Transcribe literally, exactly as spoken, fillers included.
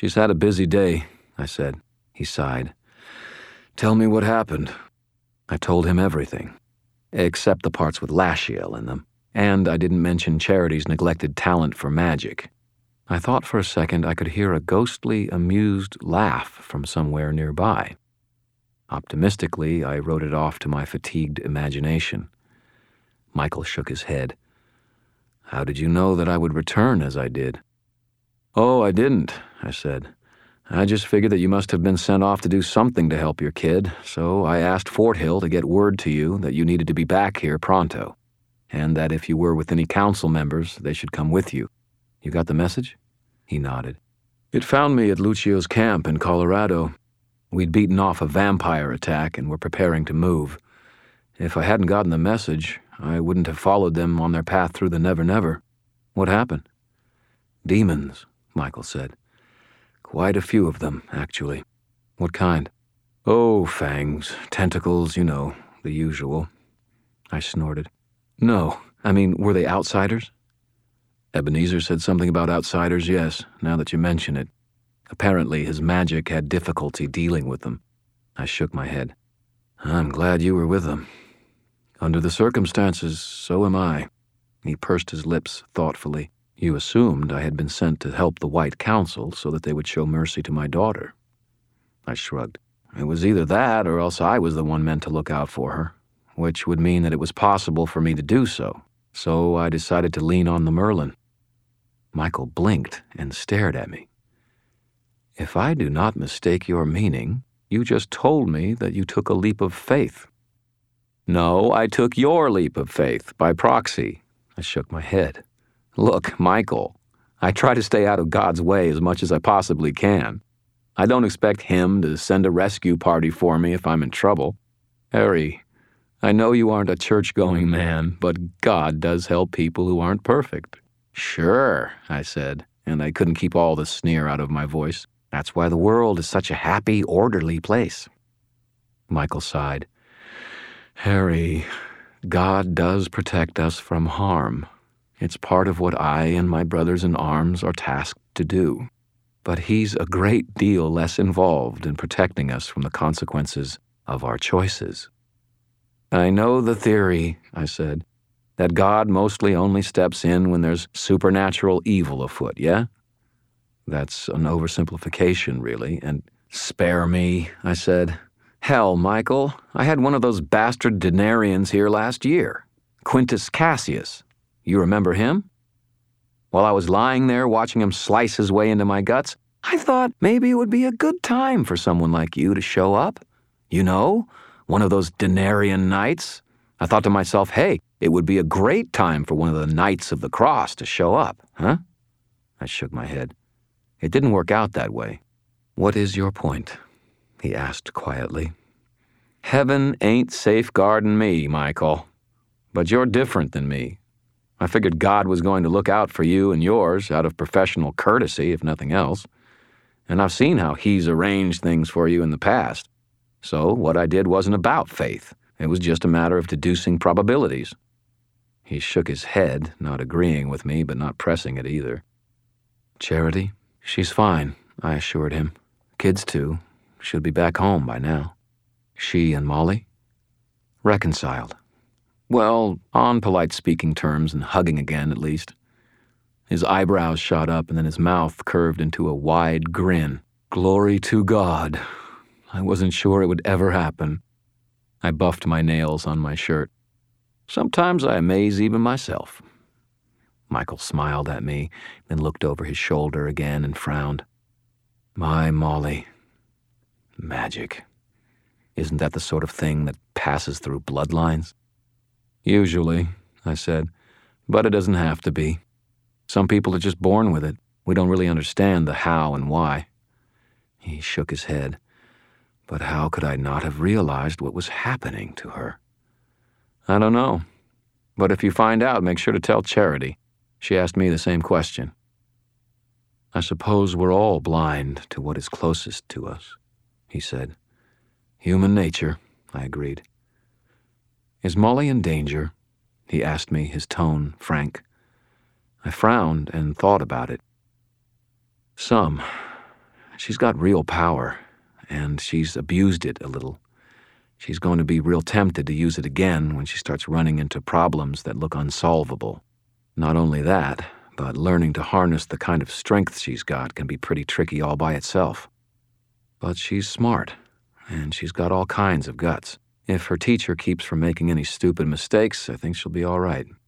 She's had a busy day, I said. He sighed. Tell me what happened. I told him everything, except the parts with Lashiel in them, and I didn't mention Charity's neglected talent for magic. I thought for a second I could hear a ghostly, amused laugh from somewhere nearby. Optimistically, I wrote it off to my fatigued imagination. Michael shook his head. How did you know that I would return as I did? Oh, I didn't, I said. I just figured that you must have been sent off to do something to help your kid, so I asked Fort Hill to get word to you that you needed to be back here pronto, and that if you were with any council members, they should come with you. You got the message? He nodded. It found me at Lucio's camp in Colorado. We'd beaten off a vampire attack and were preparing to move. If I hadn't gotten the message, I wouldn't have followed them on their path through the Never Never. What happened? Demons, Michael said. Quite a few of them, actually. What kind? Oh, fangs, tentacles, you know, the usual. I snorted. No, I mean, were they outsiders? Ebenezer said something about outsiders, yes, now that you mention it. Apparently his magic had difficulty dealing with them. I shook my head. I'm glad you were with them. Under the circumstances, so am I. He pursed his lips thoughtfully. You assumed I had been sent to help the White Council so that they would show mercy to my daughter. I shrugged. It was either that or else I was the one meant to look out for her, which would mean that it was possible for me to do so. So I decided to lean on the Merlin. Michael blinked and stared at me. If I do not mistake your meaning, you just told me that you took a leap of faith. No, I took your leap of faith by proxy. I shook my head. Look, Michael, I try to stay out of God's way as much as I possibly can. I don't expect him to send a rescue party for me if I'm in trouble. Harry, I know you aren't a church-going man, but God does help people who aren't perfect. Sure, I said, and I couldn't keep all the sneer out of my voice. That's why the world is such a happy, orderly place. Michael sighed. Harry, God does protect us from harm. It's part of what I and my brothers in arms are tasked to do. But he's a great deal less involved in protecting us from the consequences of our choices. I know the theory, I said, that God mostly only steps in when there's supernatural evil afoot, yeah? That's an oversimplification, really, and spare me, I said. Hell, Michael, I had one of those bastard Denarians here last year, Quintus Cassius. You remember him? While I was lying there watching him slice his way into my guts, I thought maybe it would be a good time for someone like you to show up. You know, one of those Denarian nights. I thought to myself, hey, it would be a great time for one of the Knights of the Cross to show up, huh? I shook my head. It didn't work out that way. What is your point? He asked quietly. Heaven ain't safeguarding me, Michael. But you're different than me. I figured God was going to look out for you and yours out of professional courtesy, if nothing else. And I've seen how he's arranged things for you in the past. So what I did wasn't about faith. It was just a matter of deducing probabilities. He shook his head, not agreeing with me, but not pressing it either. Charity? She's fine, I assured him. Kids, too. Should be back home by now. She and Molly? Reconciled. Well, on polite speaking terms and hugging again, at least. His eyebrows shot up and then his mouth curved into a wide grin. Glory to God. I wasn't sure it would ever happen. I buffed my nails on my shirt. Sometimes I amaze even myself. Michael smiled at me, then looked over his shoulder again and frowned. My Molly. Magic. Isn't that the sort of thing that passes through bloodlines? Usually, I said, but it doesn't have to be. Some people are just born with it. We don't really understand the how and why. He shook his head. But how could I not have realized what was happening to her? I don't know. But if you find out, make sure to tell Charity. She asked me the same question. I suppose we're all blind to what is closest to us, he said. Human nature, I agreed. Is Molly in danger? He asked me, his tone frank. I frowned and thought about it. Some. she's got real power, and she's abused it a little. She's going to be real tempted to use it again when she starts running into problems that look unsolvable. Not only that, but learning to harness the kind of strength she's got can be pretty tricky all by itself. But she's smart, and she's got all kinds of guts. If her teacher keeps from making any stupid mistakes, I think she'll be all right.